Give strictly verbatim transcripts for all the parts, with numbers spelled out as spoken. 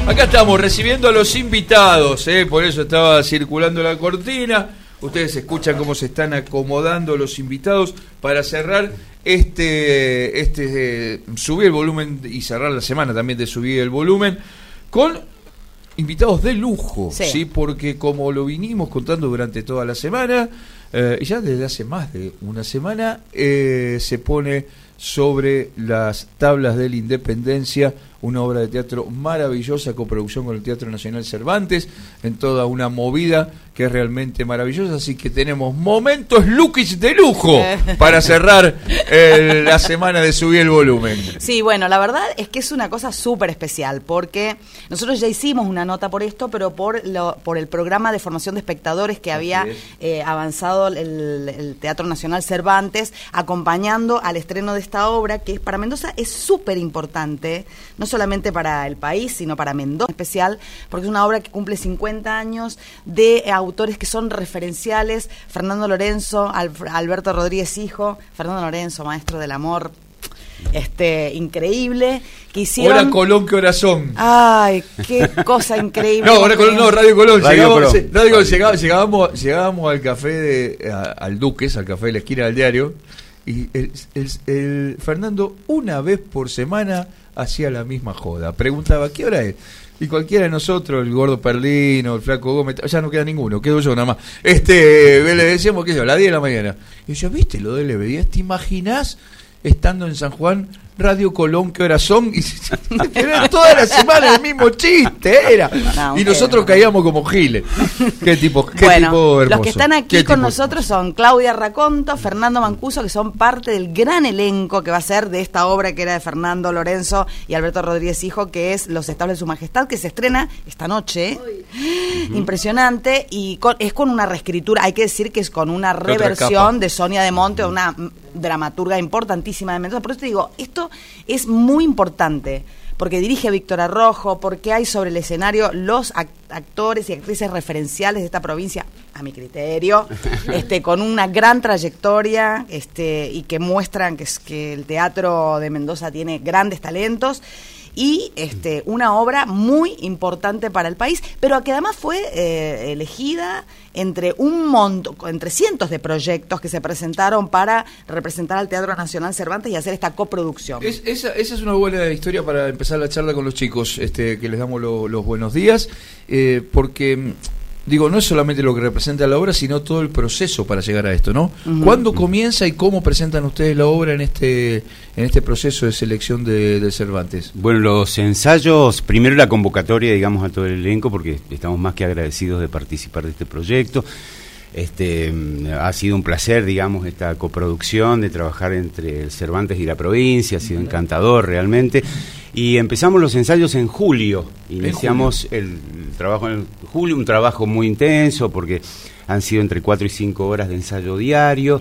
Acá estamos recibiendo a los invitados, ¿eh? Por eso estaba circulando la cortina. Ustedes escuchan cómo se están acomodando los invitados para cerrar este, este eh, subir el volumen y cerrar la semana también de subir el volumen con invitados de lujo, sí, ¿sí? Porque como lo vinimos contando durante toda la semana, eh, y ya desde hace más de una semana, eh, se pone sobre las tablas de la Independencia una obra de teatro maravillosa, coproducción con el Teatro Nacional Cervantes, en toda una movida que es realmente maravillosa, así que tenemos momentos Lukis de lujo para cerrar eh, la semana de subir el volumen. Sí, bueno, la verdad es que es una cosa súper especial, porque nosotros ya hicimos una nota por esto, pero por lo, por el programa de formación de espectadores que había eh, avanzado el, el Teatro Nacional Cervantes, acompañando al estreno de esta obra, que para Mendoza es súper importante, no solamente para el país, sino para Mendoza en especial, porque es una obra que cumple cincuenta años de autores que son referenciales: Fernando Lorenzo, Alf- Alberto Rodríguez Hijo, Fernando Lorenzo, maestro del amor, este increíble, que hicieron... Hora Colón, ¿qué horas son? Ay, qué cosa increíble. No, Hora Colón, no, Radio Colón. Radio llegamos, Colón. Se, Radio Colón, llegamos, llegábamos, llegábamos al café, de, a, al Duques, al café de la esquina del diario, y el, el, el Fernando una vez por semana hacía la misma joda. Preguntaba, ¿qué hora es? Y cualquiera de nosotros, el gordo Perlino, el flaco Gómez, ya no queda ninguno, quedo yo nada más. Este, le decíamos, qué sé yo, a las diez de la mañana. Y yo, ¿viste lo de L B diez? ¿Te imaginás estando en San Juan, Radio Colón, qué horas son? Y era toda la semana el mismo chiste, era. No, y nosotros no. caíamos como giles. Qué tipo, qué bueno, tipo hermoso. Los que están aquí qué con tipo nosotros son Claudia Raconto, Fernando Mancuso, que son parte del gran elenco que va a ser de esta obra que era de Fernando Lorenzo y Alberto Rodríguez Hijo, que es Los Estables de Su Majestad, que se estrena esta noche. Uh-huh. Impresionante. Y con, es con una reescritura, hay que decir que es con una reversión de Sonia de Monte, una dramaturga importantísima de Mendoza. Por eso te digo, esto es muy importante, porque dirige Víctor Arrojo, porque hay sobre el escenario los act- actores y actrices referenciales de esta provincia, a mi criterio, este, con una gran trayectoria, este, y que muestran que, es, que el teatro de Mendoza tiene grandes talentos. Y este, una obra muy importante para el país, pero que además fue eh, elegida entre un montón, entre cientos de proyectos que se presentaron para representar al Teatro Nacional Cervantes y hacer esta coproducción. Es, esa, esa es una buena historia para empezar la charla con los chicos, este, que les damos lo, los buenos días, eh, porque... Digo, no es solamente lo que representa la obra, sino todo el proceso para llegar a esto, ¿no? Uh-huh. ¿Cuándo comienza y cómo presentan ustedes la obra en este en este proceso de selección de, de Cervantes? Bueno, los ensayos, primero la convocatoria, digamos, a todo el elenco, porque estamos más que agradecidos de participar de este proyecto. Este, ha sido un placer, digamos, esta coproducción, de trabajar entre el Cervantes y la provincia, ha sido uh-huh. encantador realmente. Y empezamos los ensayos en julio, iniciamos julio. El, el trabajo en julio, un trabajo muy intenso porque han sido entre cuatro y cinco horas de ensayo diario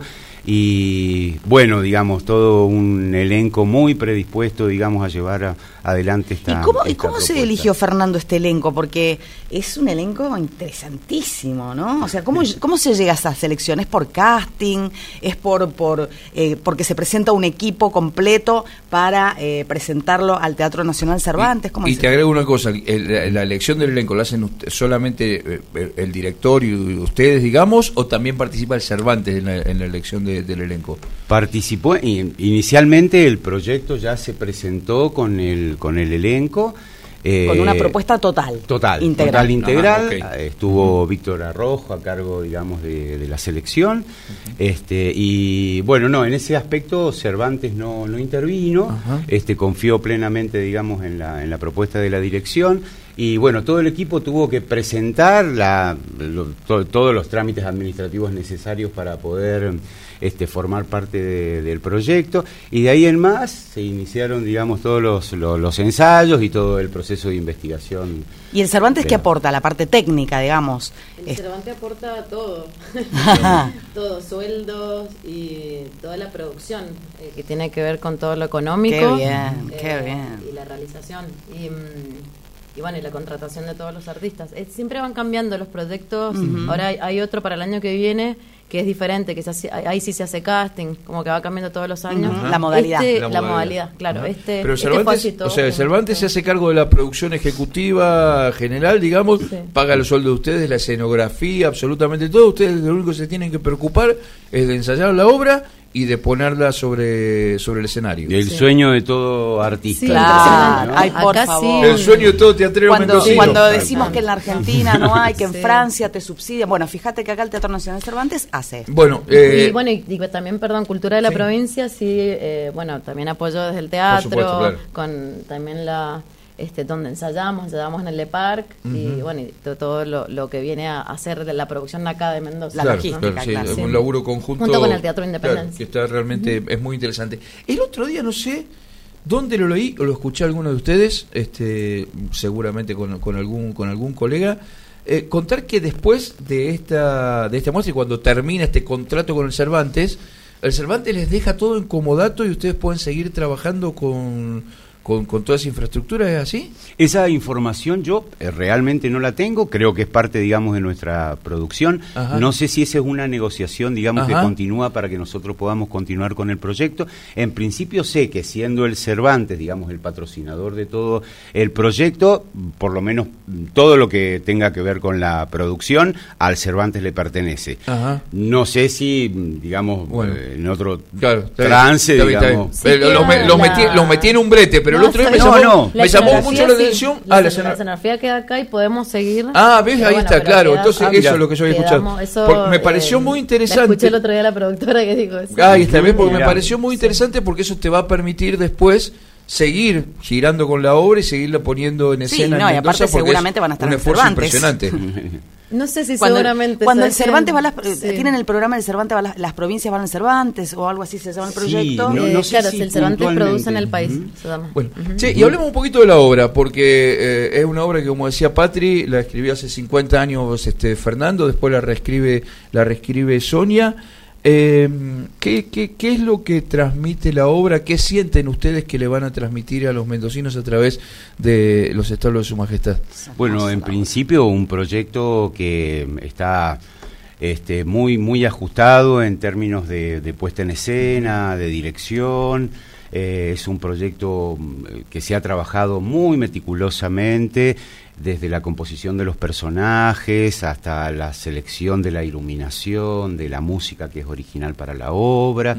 y bueno, digamos, todo un elenco muy predispuesto, digamos, a llevar a, adelante esta ¿Y cómo, esta ¿y cómo se eligió, Fernando, este elenco? Porque es un elenco interesantísimo, ¿no? O sea, ¿cómo, cómo se llega a esa selección? ¿Es por casting? ¿Es por, por eh, porque se presenta un equipo completo para eh, presentarlo al Teatro Nacional Cervantes? ¿Cómo y y se... te agrego una cosa, el, la elección del elenco, ¿la hacen usted, solamente el, el director y ustedes, digamos, o también participa el Cervantes en la, en la elección de del elenco? Participó, inicialmente el proyecto ya se presentó con el con el elenco. Eh, con una propuesta total. Total, integral. Total integral. Ajá, okay. Estuvo uh-huh. Víctor Arrojo a cargo, digamos, de, de la selección. Uh-huh. Este, y bueno, no, en ese aspecto Cervantes no, no intervino. Uh-huh. Este, confió plenamente, digamos, en la, en la propuesta de la dirección. Y bueno, todo el equipo tuvo que presentar la, lo, to, todos los trámites administrativos necesarios para poder este, formar parte de, del proyecto, y de ahí en más se iniciaron, digamos, todos los, los, los ensayos y todo el proceso de investigación. ¿Y el Cervantes qué aporta? La parte técnica, digamos. El es... Cervantes aporta todo, todo, sueldos y toda la producción, eh, que tiene que ver con todo lo económico. Qué bien, eh, qué bien. Y la realización. Y, y bueno, y la contratación de todos los artistas. Eh, siempre van cambiando los proyectos. Uh-huh. Ahora hay, hay otro para el año que viene que es diferente, que se hace, ahí sí se hace casting, como que va cambiando todos los años. Uh-huh. La modalidad. Este, La la, modalidad. modalidad, claro. Ajá. Este, Pero el este Cervantes, fue así todo o sea, el junto. Cervantes se hace cargo de la producción ejecutiva general, digamos, Sí. paga los sueldos de ustedes, la escenografía, absolutamente todo. Ustedes lo único que se tienen que preocupar es de ensayar la obra y de ponerla sobre, sobre el escenario. El Sí. sueño de todo artista. Sí, Claro, ¿no? ay, por Acá favor. sí. El sueño de todo teatrero Cuando, mendocino. cuando Tal decimos cual. que en la Argentina no hay, que en Sí. Francia te subsidian. Bueno, fíjate que acá el Teatro Nacional Cervantes hace esto. Bueno, eh, y bueno, y, y también, perdón, Cultura de la sí. Provincia, sí, eh, bueno, también apoyo desde el teatro, supuesto, claro. con también la, este, donde ensayamos, ensayamos en el Le Parc, y Ujú. bueno, y to- todo lo, lo que viene a hacer de la producción de acá de Mendoza. La claro, logística, claro, sí, claro. es Sí. un laburo conjunto. Junto con el Teatro claro, Independencia. que está realmente, es muy interesante. El otro día, no sé dónde lo leí o lo escuché a alguno de ustedes, este, seguramente con, con algún con algún colega, eh, contar que después de esta de esta muestra y cuando termina este contrato con el Cervantes, el Cervantes les deja todo en comodato y ustedes pueden seguir trabajando con con, con toda esa infraestructura, ¿es así? Esa información yo eh, realmente no la tengo, creo que es parte, digamos, de nuestra producción. Ajá. No sé si esa es una negociación, digamos, Ajá. que continúa para que nosotros podamos continuar con el proyecto. En principio sé que siendo el Cervantes, digamos, el patrocinador de todo el proyecto, por lo menos todo lo que tenga que ver con la producción, al Cervantes le pertenece. Ajá. No sé si, digamos, Bueno. eh, en otro Claro, está bien, trance, está bien, está bien. digamos. Sí, Eh, los, me- queda los la- metí, los metí en un brete, pero el No, otro día me no, llamó, no. me La llamó escenografía mucho la sí, atención. La, Ah, la escena- escena- la escenografía queda acá y podemos seguir. Ah, ves, Pero ahí bueno, está, pero claro. queda- Entonces, ah, eso mira, es lo que yo había escuchado. quedamos- eso, Por- me pareció eh, muy La interesante. escuché el otro día a la productora que dijo eso. Ah, ahí está, ¿ves? Porque me Mirá. pareció muy interesante porque eso te va a permitir después seguir girando con la obra y seguirla poniendo en Sí, escena. no, en y aparte Mendoza, porque seguramente es van a estar un en esfuerzo Cervantes. impresionante. No sé si Cuando, seguramente. cuando el ¿sabes qué? Cervantes va a las, Sí. tienen el programa del Cervantes, va a las, las provincias van al Cervantes o algo así se llama el Sí, proyecto. no, Eh, no sé claro, si si el Cervantes puntualmente. produce en el país. Ujú. Se llama. Bueno, Ujú. che, y hablemos un poquito de la obra, porque eh, es una obra que, como decía Patri, la escribió hace cincuenta años este Fernando, después la reescribe, la reescribe Sonia. Eh, ¿qué, qué, ¿Qué es lo que transmite la obra? ¿Qué sienten ustedes que le van a transmitir a los mendocinos a través de los establos de Su Majestad? Bueno, en principio un proyecto que está este, muy muy ajustado en términos de, de puesta en escena, de dirección. Eh, es un proyecto mm, que se ha trabajado muy meticulosamente, desde la composición de los personajes hasta la selección de la iluminación, de la música que es original para la obra.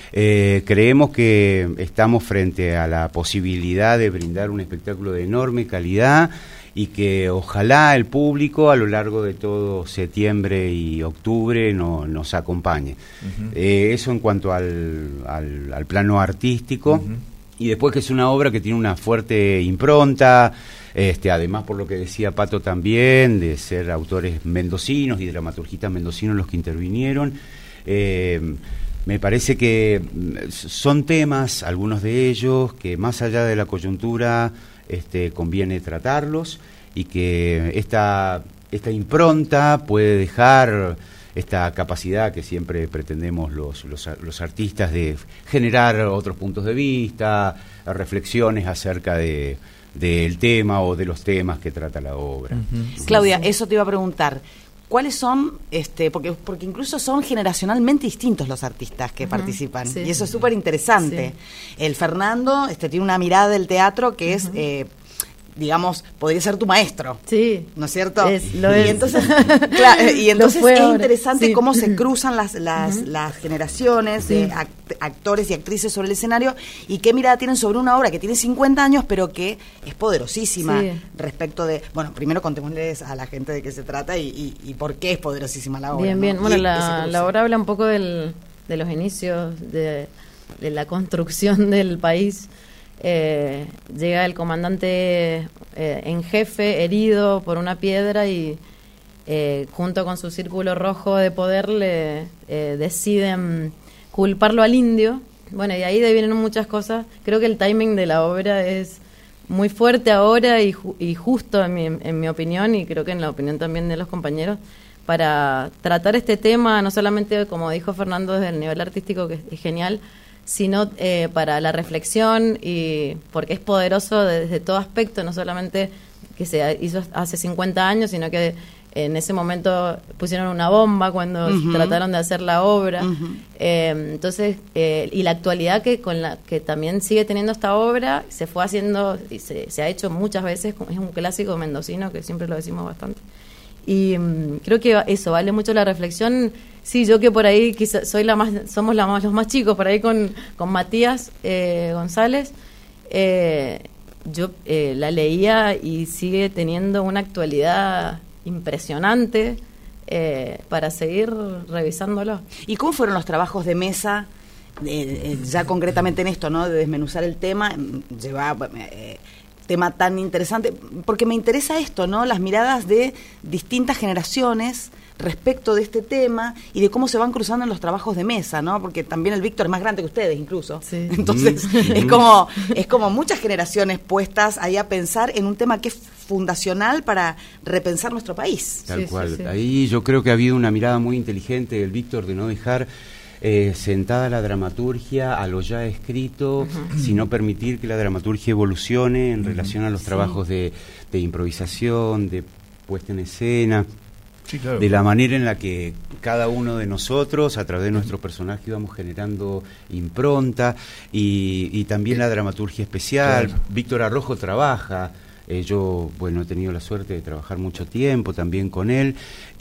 Eh, creemos que estamos frente a la posibilidad de brindar un espectáculo de enorme calidad y que ojalá el público a lo largo de todo septiembre y octubre no, nos acompañe. Ujú. Eh, eso en cuanto al, al, al plano artístico. Ujú. Y después que es una obra que tiene una fuerte impronta, este, además por lo que decía Pato también, de ser autores mendocinos y dramaturgistas mendocinos los que intervinieron. Eh, me parece que mm, son temas, algunos de ellos, que más allá de la coyuntura este, conviene tratarlos y que esta, esta impronta puede dejar esta capacidad que siempre pretendemos los, los, los artistas de generar otros puntos de vista, reflexiones acerca de del tema o de los temas que trata la obra. Ujú. Claudia, eso te iba a preguntar. ¿Cuáles son, este, porque, porque incluso son generacionalmente distintos los artistas que Ujú, participan? sí. Y eso es súper interesante. El Fernando este, tiene una mirada del teatro que es, eh, digamos, podría ser tu maestro. Sí. ¿No es cierto? Es- lo y es. entonces, claro, y Lo entonces fue es ahora, interesante sí. cómo se cruzan las, las, las generaciones Sí. de act- actores y actrices sobre el escenario y qué mirada tienen sobre una obra que tiene cincuenta años pero que es poderosísima Sí. respecto de, bueno, primero contémosles a la gente de qué se trata y, y, y por qué es poderosísima la obra. Bien, ¿no? bien. Y Bueno, ese la, cruce. la obra habla un poco del, de los inicios de, de la construcción del país. Eh, llega el comandante eh, en jefe herido por una piedra y eh, junto con su círculo rojo de poder le eh, deciden culparlo al indio. Bueno, y ahí vienen muchas cosas. Creo que el timing de la obra es muy fuerte ahora y, ju- y justo en mi, en mi opinión, y creo que en la opinión también de los compañeros, para tratar este tema, no solamente, como dijo Fernando, desde el nivel artístico, que es genial, sino eh, para la reflexión, y porque es poderoso desde todo aspecto, no solamente que se hizo hace cincuenta años, sino que en ese momento pusieron una bomba cuando uh-huh. trataron de hacer la obra. Uh-huh. Eh, entonces, eh, y la actualidad que con la que también sigue teniendo esta obra, se fue haciendo, y se, se ha hecho muchas veces, es un clásico mendocino que siempre lo decimos bastante. Y um, creo que eso, vale mucho la reflexión. Sí, yo que por ahí quizá soy la más, somos la más, los más chicos, por ahí con, con Matías eh, González, eh, yo eh, la leía y sigue teniendo una actualidad impresionante eh, para seguir revisándolo. ¿Y cómo fueron los trabajos de mesa, eh, eh, ya concretamente en esto, ¿no? De desmenuzar el tema, llevar eh, tema tan interesante, porque me interesa esto, ¿no? Las miradas de distintas generaciones respecto de este tema y de cómo se van cruzando en los trabajos de mesa, ¿no? Porque también el Víctor es más grande que ustedes, incluso. Sí. Entonces, mm. es como es como muchas generaciones puestas ahí a pensar en un tema que es fundacional para repensar nuestro país. Tal sí, cual. Sí, sí. Ahí yo creo que ha habido una mirada muy inteligente del Víctor de no dejar eh, sentada la dramaturgia a lo ya escrito, uh-huh. sino permitir que la dramaturgia evolucione en uh-huh. relación a los sí. trabajos de, de improvisación, de puesta en escena. Sí, claro. De la manera en la que cada uno de nosotros, a través de nuestro personaje, íbamos generando impronta y, y también la dramaturgia especial. Claro. Víctor Arrojo trabaja, eh, yo, bueno, he tenido la suerte de trabajar mucho tiempo también con él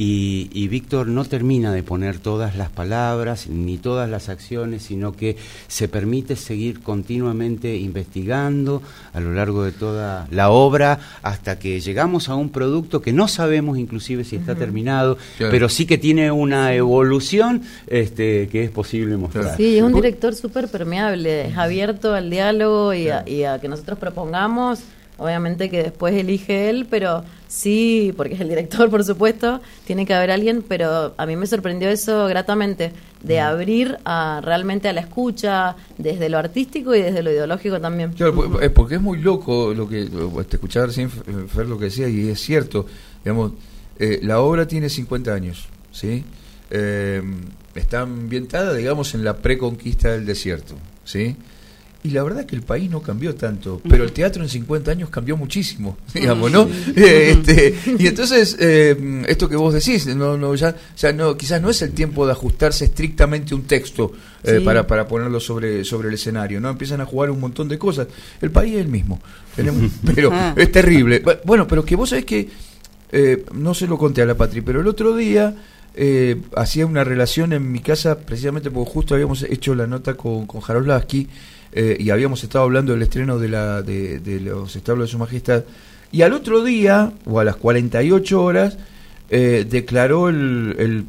y, y Víctor no termina de poner todas las palabras ni todas las acciones, sino que se permite seguir continuamente investigando a lo largo de toda la obra hasta que llegamos a un producto que no sabemos inclusive si está uh-huh. terminado, claro. pero sí que tiene una evolución este, que es posible mostrar. Sí, es un director súper permeable, es abierto al diálogo y, claro. a, y a que nosotros propongamos. Obviamente que después elige él, pero sí, porque es el director, por supuesto, tiene que haber alguien, pero a mí me sorprendió eso gratamente, de abrir a, realmente a la escucha, desde lo artístico y desde lo ideológico también. Claro, es porque es muy loco lo que te escuchaba recién Fer lo que decía, y es cierto, digamos, eh, la obra tiene cincuenta años, ¿sí? Eh, está ambientada, digamos, en la preconquista del desierto, ¿sí? Y la verdad es que el país no cambió tanto, pero el teatro en cincuenta años cambió muchísimo, digamos, ¿no? Eh, este, y entonces, eh, esto que vos decís, no, no, ya, ya no, quizás no es el tiempo de ajustarse estrictamente un texto eh, sí. para, para ponerlo sobre, sobre el escenario, ¿no? Empiezan a jugar un montón de cosas. El país es el mismo, tenemos, pero es terrible. Bueno, pero que vos sabés que, eh, no se lo conté a la Patri, pero el otro día eh, hacía una relación en mi casa, precisamente porque justo habíamos hecho la nota con, con Jaroslavski, Eh, y habíamos estado hablando del estreno de, la, de, de los establos de Su Majestad, y al otro día, o a las cuarenta y ocho horas, eh, declaró el, el,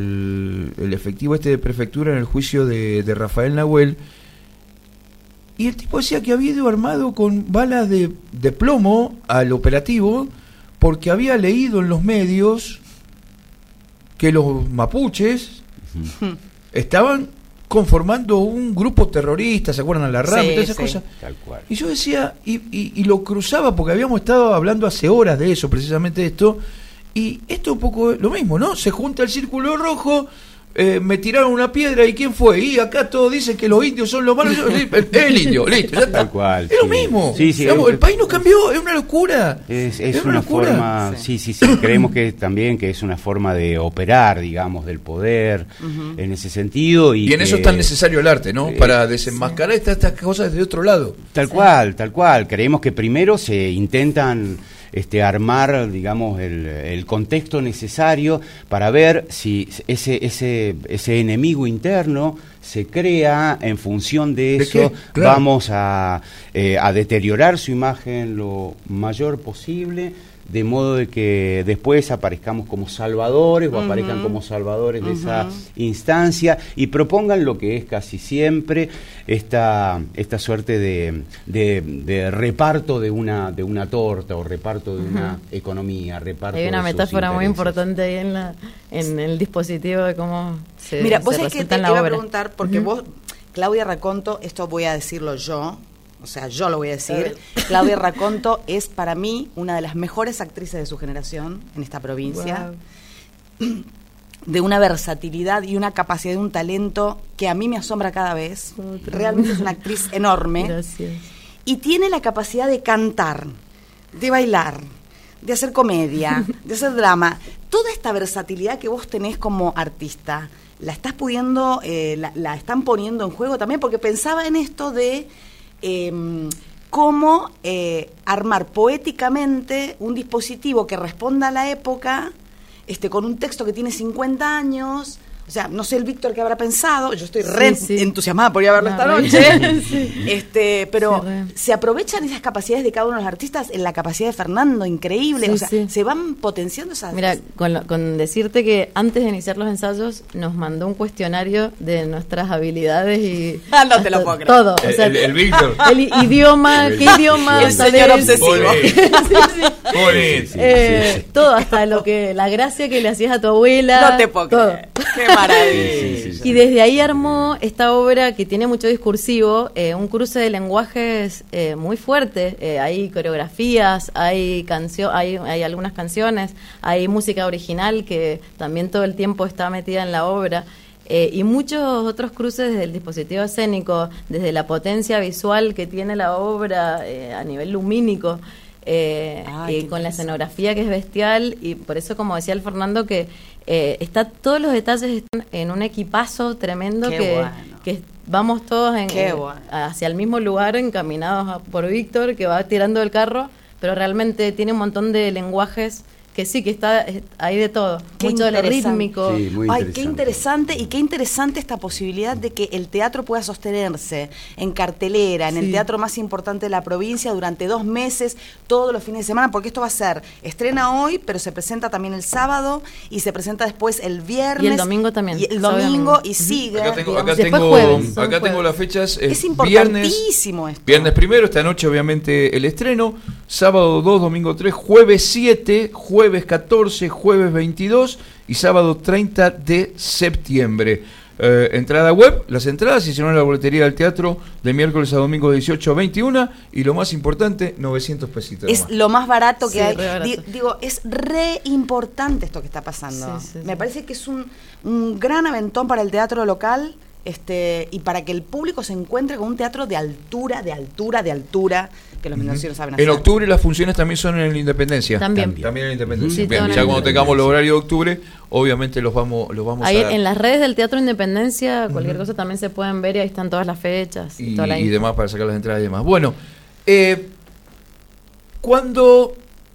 el, el efectivo este de prefectura en el juicio de, de Rafael Nahuel, y el tipo decía que había ido armado con balas de, de plomo al operativo, porque había leído en los medios que los mapuches uh-huh. estaban conformando un grupo terrorista, ¿se acuerdan? A la RAM, sí, y todas esas sí. cosas. Tal cual. Y yo decía, y, y, y lo cruzaba, porque habíamos estado hablando hace horas de eso, precisamente de esto, y esto un poco lo mismo, ¿no? Se junta el círculo rojo, eh, me tiraron una piedra, ¿y quién fue? Y acá todos dicen que los indios son los malos. El, el indio, listo, ya está. Tal cual. Es sí. lo mismo. Sí, sí, Digamos, es, el país no cambió, es una locura. Es, es, es una, una locura. forma, sí, sí, sí. Creemos que también que es una forma de operar, digamos, del poder, uh-huh. en ese sentido. Y, y en que, eso es tan necesario el arte, ¿no? Eh, Para desenmascarar sí. estas, estas cosas desde otro lado. Tal sí. cual, tal cual. Creemos que primero se intentan Este, armar, digamos, el, el contexto necesario para ver si ese, ese, ese enemigo interno se crea en función de eso, ¿de claro. vamos a, eh, a deteriorar su imagen lo mayor posible, de modo de que después aparezcamos como salvadores uh-huh. o aparezcan como salvadores uh-huh. de esa instancia y propongan lo que es casi siempre esta esta suerte de, de, de reparto de una de una torta o reparto de uh-huh. una economía, reparto. Hay una de metáfora muy intereses. importante ahí en la en el dispositivo de cómo se Mira, vos se sabés que te, en la te iba obra. a preguntar, porque uh-huh. vos, Claudia Raconto, esto voy a decirlo yo, o sea, yo lo voy a decir, Claudia Raconto es para mí una de las mejores actrices de su generación en esta provincia, wow. de una versatilidad y una capacidad de un talento que a mí me asombra cada vez. Oh, realmente es una actriz enorme. Gracias. Y tiene la capacidad de cantar, de bailar, de hacer comedia, de hacer drama. Toda esta versatilidad que vos tenés como artista, ¿la estás pudiendo, eh, la, la están poniendo en juego también? Porque pensaba en esto de eh, cómo eh, armar poéticamente un dispositivo que responda a la época, este, con un texto que tiene cincuenta años. O sea, no sé el Víctor que habrá pensado, yo estoy re sí, sí. entusiasmada por ir a verlo no, esta noche, sí. este, pero sí, se aprovechan esas capacidades de cada uno de los artistas en la capacidad de Fernando, increíble, sí, o sea, sí. se van potenciando esas... Mira, con, lo, con decirte que antes de iniciar los ensayos nos mandó un cuestionario de nuestras habilidades y... Ah, no te lo puedo creer. Todo, el, o sea, el, el Víctor. El idioma, ¿qué idioma? El señor obsesivo. sí, sí. Eh, todo, hasta lo que, la gracia que le hacías a tu abuela. No te puedo todo. creer. Qué maravilla. Sí, sí, sí. Y desde ahí armó esta obra que tiene mucho discursivo, eh, un cruce de lenguajes eh, muy fuerte. Eh, hay coreografías, hay cancio hay, hay algunas canciones, hay música original que también todo el tiempo está metida en la obra. Eh, y muchos otros cruces desde el dispositivo escénico, desde la potencia visual que tiene la obra eh, a nivel lumínico. Eh, Ay, y con la escenografía que es bestial, y por eso, como decía el Fernando, que eh, está todos los detalles están en un equipazo tremendo. Qué que, bueno. que vamos todos en, en, bueno. hacia el mismo lugar, encaminados a, por Víctor, que va tirando el carro, pero realmente tiene un montón de lenguajes que sí, que está hay de todo, qué mucho de lo rítmico. Sí, muy Ay, qué interesante, y qué interesante esta posibilidad de que el teatro pueda sostenerse en cartelera, en sí. el teatro más importante de la provincia durante dos meses, todos los fines de semana, porque esto va a ser, estrena hoy, pero se presenta también el sábado, y se presenta después el viernes. Y el domingo también. Y el domingo, y sigue. Acá tengo, acá tengo, jueves, acá tengo las fechas. Es importantísimo viernes, esto. Viernes primero, esta noche obviamente el estreno, sábado dos, domingo tres, jueves siete, jueves jueves catorce, jueves veintidós y sábado treinta de septiembre. Eh, entrada web, las entradas y si no en la boletería del teatro de miércoles a domingo de dieciocho a veintiuno, y lo más importante, novecientos pesitos. Es nomás. Lo más barato que sí, hay. Barato. Di, digo, es re importante esto que está pasando. Sí, sí, Me sí. parece que es un, un gran aventón para el teatro local. Este, y para que el público se encuentre con un teatro de altura, de altura, de altura, que los mendocinos saben hacer. En octubre las funciones también son en la Independencia. También. También en la Independencia. Sí, Bien, ya cuando tengamos el horario de octubre, obviamente los vamos, los vamos ahí a... en las redes del Teatro Independencia, cualquier uh-huh. cosa también se pueden ver y ahí están todas las fechas. Y, y, toda la y demás para sacar las entradas y demás. Bueno, eh, cuando...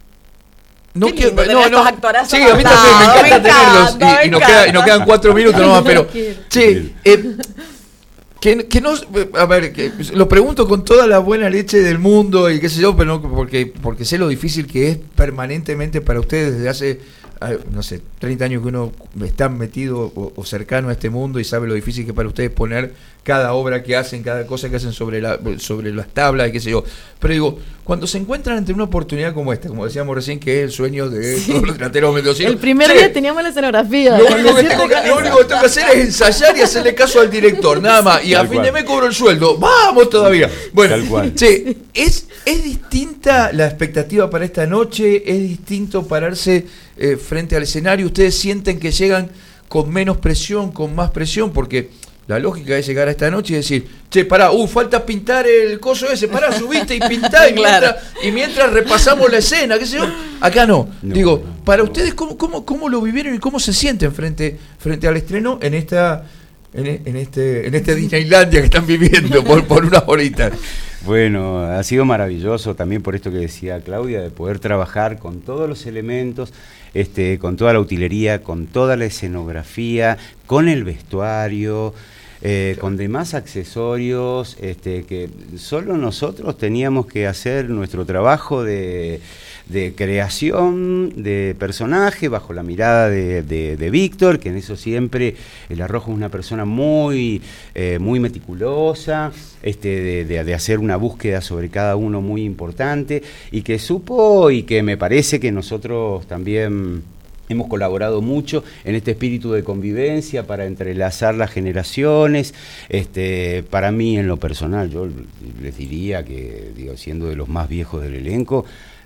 No, Qué lindo, que, no, no, sí, a mí también me encanta, me encanta tenerlos y, y, nos queda, y nos quedan cuatro minutos nomás, pero sí, eh, que, que no, a ver, que lo pregunto con toda la buena leche del mundo y qué sé yo, pero no, porque porque sé lo difícil que es permanentemente para ustedes desde hace, no sé, treinta años que uno está metido o, o cercano a este mundo y sabe lo difícil que es para ustedes poner cada obra que hacen, cada cosa que hacen sobre la sobre las tablas y qué sé yo. Pero digo, cuando se encuentran ante una oportunidad como esta, como decíamos recién, que es el sueño de sí. todos los delanteros mendocinos. El primer sí. día teníamos la escenografía. Lo único, que tengo, que, lo único que tengo que hacer es ensayar y hacerle caso al director, nada más. Y Tal a fin cual. de mes cobro el sueldo. ¡Vamos todavía! Bueno, Tal cual. Sí, es, es distinta la expectativa para esta noche, es distinto pararse eh, frente al escenario. Ustedes sienten que llegan con menos presión, con más presión, porque... La lógica es llegar a esta noche y decir, che, pará, uh, falta pintar el coso ese, pará, subiste y pintá y, claro. mientras, y mientras repasamos la escena, qué sé yo. Acá no. no Digo, no, para no. ustedes, ¿cómo, cómo, ¿cómo lo vivieron y cómo se sienten frente, frente al estreno en esta en, en este en este Disneylandia que están viviendo por, por unas horitas? Bueno, ha sido maravilloso también por esto que decía Claudia, de poder trabajar con todos los elementos, este, con toda la utilería, con toda la escenografía, con el vestuario, eh, con demás accesorios, este, que solo nosotros teníamos que hacer nuestro trabajo de, de creación de personaje bajo la mirada de, de, de Víctor, que en eso siempre el Arrojo es una persona muy, eh, muy meticulosa, este, de, de, de hacer una búsqueda sobre cada uno muy importante, y que supo, y que me parece que nosotros también hemos colaborado mucho en este espíritu de convivencia para entrelazar las generaciones. Este, para mí, en lo personal, yo les diría que, digo, siendo de los más viejos del elenco,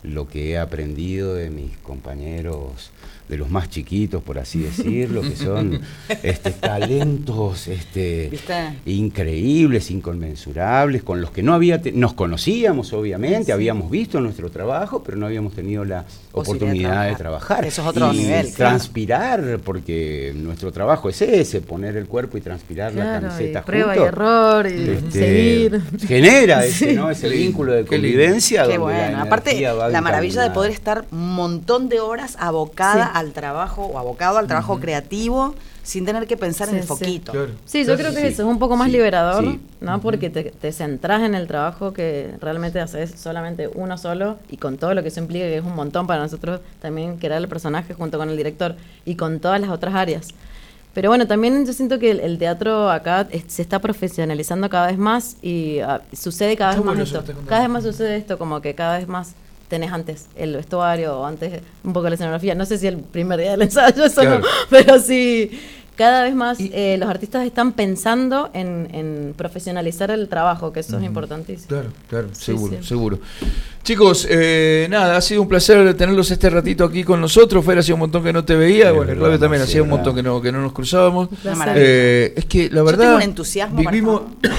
lo que he aprendido de mis compañeros, de los más chiquitos, por así decirlo, que son este, talentos este, increíbles, inconmensurables, con los que no había te nos conocíamos, obviamente, sí. habíamos visto nuestro trabajo, pero no habíamos tenido la oportunidad de trabajar. de trabajar. Eso es otro y nivel. Transpirar, claro. porque nuestro trabajo es ese, poner el cuerpo y transpirar claro, la camiseta y prueba juntos. y error, y este, seguir. Genera ese, sí. ¿no? ese vínculo de convivencia. Qué bueno. La aparte, la maravilla encaminada. de poder estar un montón de horas abocada sí. al trabajo o abocado al trabajo uh-huh. creativo sin tener que pensar sí, en el foquito. Sí, claro. sí yo creo que sí. eso es un poco más sí. liberador, sí. ¿no? Uh-huh. Porque te, te centrás en el trabajo que realmente haces solamente uno solo y con todo lo que eso implica, que es un montón para nosotros también crear el personaje junto con el director y con todas las otras áreas. Pero bueno, también yo siento que el, el teatro acá es, se está profesionalizando cada vez más y uh, sucede cada vez más esto. Cada vez más sucede esto, como que cada vez más tenés antes el vestuario o antes un poco la escenografía. No sé si el primer día del ensayo, eso claro. no, pero sí, cada vez más eh, los artistas están pensando en, en profesionalizar el trabajo, que eso uh-huh. es importantísimo. Claro, claro, sí, seguro, sí. seguro. Chicos, eh, nada, ha sido un placer tenerlos este ratito aquí con nosotros. Fer, hacía un montón que no te veía, sí, bueno, Claudio también hacía un montón que no, que no nos cruzábamos. Eh, es que la verdad... Yo tengo un entusiasmo vivimos...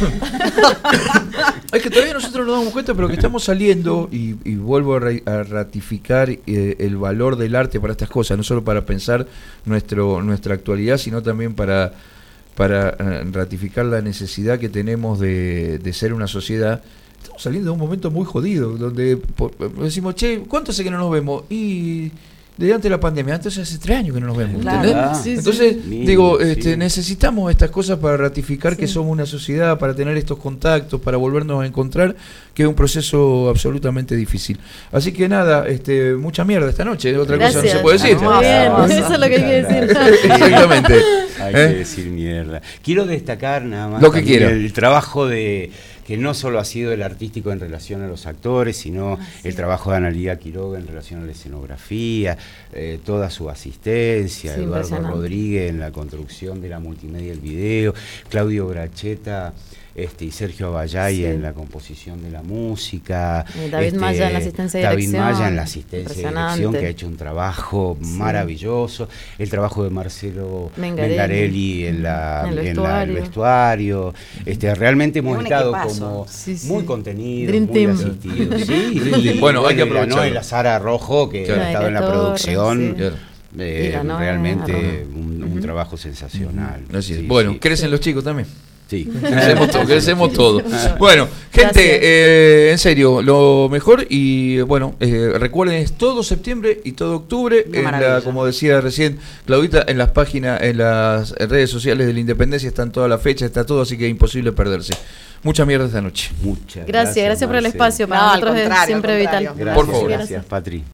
Es que todavía nosotros nos damos cuenta, pero que estamos saliendo, y, y vuelvo a, ra a ratificar eh, el valor del arte para estas cosas, no solo para pensar nuestro nuestra actualidad, sino también para, para eh, ratificar la necesidad que tenemos de, de ser una sociedad. Estamos saliendo de un momento muy jodido, donde por, decimos, che, ¿cuánto hace que no nos vemos? Y desde antes de la pandemia, entonces hace tres años que no nos vemos, claro. ¿entendés? Ah, sí, entonces, sí. digo, sí. este, necesitamos estas cosas para ratificar sí. que somos una sociedad, para tener estos contactos, para volvernos a encontrar, que es un proceso absolutamente difícil. Así que nada, este, mucha mierda esta noche, otra Gracias. cosa no se puede decir. Muy bien, eso es lo que hay que decir. Exactamente. Hay ¿Eh? que decir mierda. Quiero destacar nada más lo que quiera. El trabajo de... que no solo ha sido el artístico en relación a los actores, sino ah, sí. el trabajo de Analía Quiroga en relación a la escenografía, eh, toda su asistencia, sí, Eduardo Rodríguez en la construcción de la multimedia del video, Claudio Bracheta este, y Sergio Abayay sí. en la composición de la música, y David este, Maya en la asistencia de David dirección, Maya en la asistencia de dirección, que ha hecho un trabajo sí. maravilloso, el trabajo de Marcelo Mengarelli, Mengarelli en, la, el en vestuario, la, el vestuario. Este, realmente hemos estado equipazo. como sí, sí. muy contenidos, Dream muy Team. asistidos. Sí, sí. Bueno, hay que aprovechar. ¿no? Y la Sara Rojo, que claro. ha estado en la producción. Sí. Eh, ganó, realmente un, un uh-huh. trabajo sensacional. Uh-huh. Sí, bueno, sí. crecen los chicos también. Sí. Crecemos todo, crecemos todo. Bueno, gente, eh, en serio, lo mejor y bueno, eh, recuerden, es todo septiembre y todo octubre, en la, como decía recién Claudita, en las páginas, en las redes sociales de la Independencia están todas las fechas, está todo, así que es imposible perderse. Mucha mierda esta noche. Muchas gracias, gracias, gracias por el espacio, para no, nosotros es siempre vital. Gracias, por favor. Gracias, Patri.